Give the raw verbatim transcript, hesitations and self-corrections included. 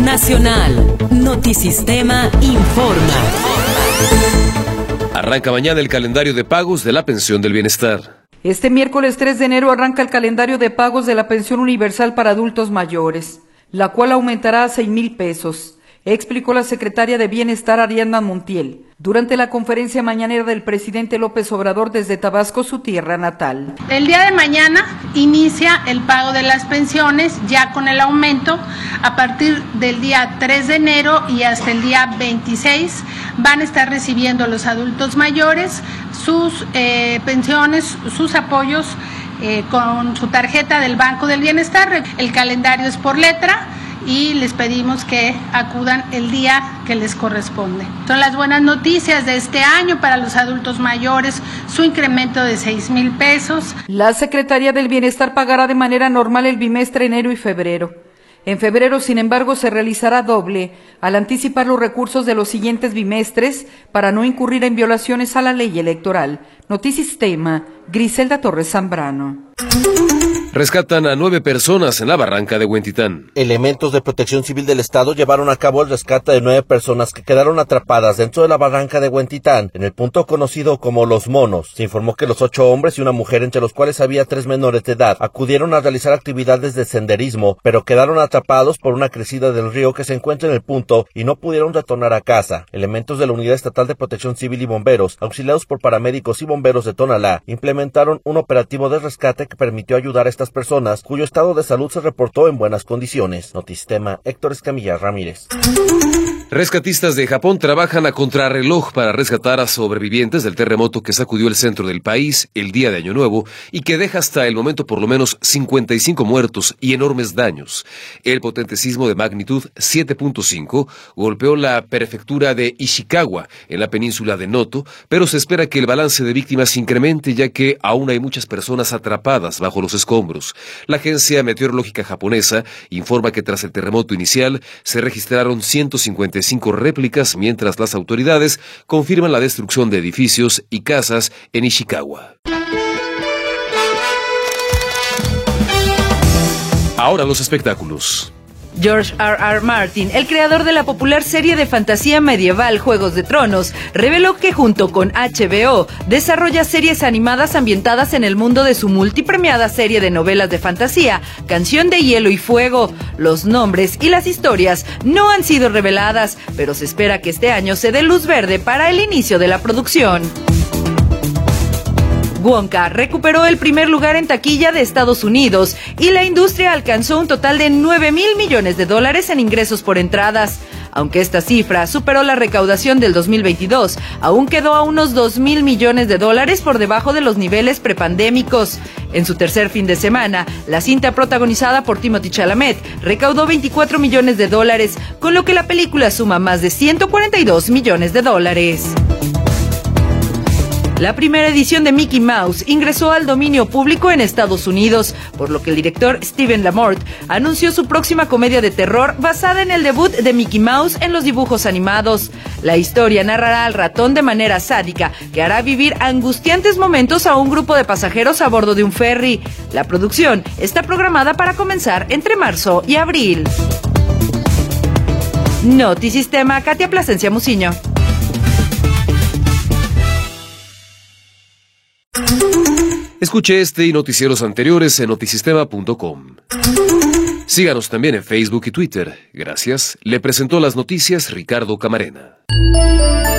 Nacional. Notisistema informa. Arranca mañana el calendario de pagos de la pensión del bienestar. Este miércoles tres de enero arranca el calendario de pagos de la pensión universal para adultos mayores, la cual aumentará a seis mil pesos, explicó la secretaria de Bienestar Ariadna Montiel durante la conferencia mañanera del presidente López Obrador desde Tabasco, su tierra natal. El día de mañana inicia el pago de las pensiones, ya con el aumento a partir del día tres de enero y hasta el día veintiséis van a estar recibiendo los adultos mayores sus eh, pensiones, sus apoyos eh, con su tarjeta del Banco del Bienestar. El calendario es por letra y les pedimos que acudan el día que les corresponde. Son las buenas noticias de este año para los adultos mayores, su incremento de seis mil pesos. La Secretaría del Bienestar pagará de manera normal el bimestre enero y febrero. En febrero, sin embargo, se realizará doble al anticipar los recursos de los siguientes bimestres para no incurrir en violaciones a la ley electoral. Notisistema, Griselda Torres Zambrano. Rescatan a nueve personas en la barranca de Huentitán. Elementos de Protección Civil del Estado llevaron a cabo el rescate de nueve personas que quedaron atrapadas dentro de la barranca de Huentitán, en el punto conocido como Los Monos. Se informó que los ocho hombres y una mujer, entre los cuales había tres menores de edad, acudieron a realizar actividades de senderismo, pero quedaron atrapados por una crecida del río que se encuentra en el punto y no pudieron retornar a casa. Elementos de la Unidad Estatal de Protección Civil y bomberos, auxiliados por paramédicos y bomberos de Tonalá, implementaron un operativo de rescate que permitió ayudar a estas personas cuyo estado de salud se reportó en buenas condiciones. Notisistema, Héctor Escamilla Ramírez. Rescatistas de Japón trabajan a contrarreloj para rescatar a sobrevivientes del terremoto que sacudió el centro del país el día de Año Nuevo y que deja hasta el momento por lo menos cincuenta y cinco muertos y enormes daños. El potente sismo de magnitud siete punto cinco golpeó la prefectura de Ishikawa en la península de Noto, pero se espera que el balance de víctimas incremente ya que aún hay muchas personas atrapadas bajo los escombros. La agencia meteorológica japonesa informa que tras el terremoto inicial se registraron ciento cincuenta y cinco réplicas, mientras las autoridades confirman la destrucción de edificios y casas en Ishikawa. Ahora los espectáculos. George R R Martin, el creador de la popular serie de fantasía medieval Juegos de Tronos, reveló que junto con H B O desarrolla series animadas ambientadas en el mundo de su multipremiada serie de novelas de fantasía, Canción de Hielo y Fuego. Los nombres y las historias no han sido reveladas, pero se espera que este año se dé luz verde para el inicio de la producción. Wonka recuperó el primer lugar en taquilla de Estados Unidos y la industria alcanzó un total de nueve mil millones de dólares en ingresos por entradas. Aunque esta cifra superó la recaudación del dos mil veintidós, aún quedó a unos dos mil millones de dólares por debajo de los niveles prepandémicos. En su tercer fin de semana, la cinta protagonizada por Timothée Chalamet recaudó veinticuatro millones de dólares, con lo que la película suma más de ciento cuarenta y dos millones de dólares. La primera edición de Mickey Mouse ingresó al dominio público en Estados Unidos, por lo que el director Steven Lamort anunció su próxima comedia de terror basada en el debut de Mickey Mouse en los dibujos animados. La historia narrará al ratón de manera sádica, que hará vivir angustiantes momentos a un grupo de pasajeros a bordo de un ferry. La producción está programada para comenzar entre marzo y abril. Notisistema, Katia Plasencia Muciño. Escuche este y noticieros anteriores en notisistema punto com. Síganos también en Facebook y Twitter. Gracias. Le presentó las noticias Ricardo Camarena.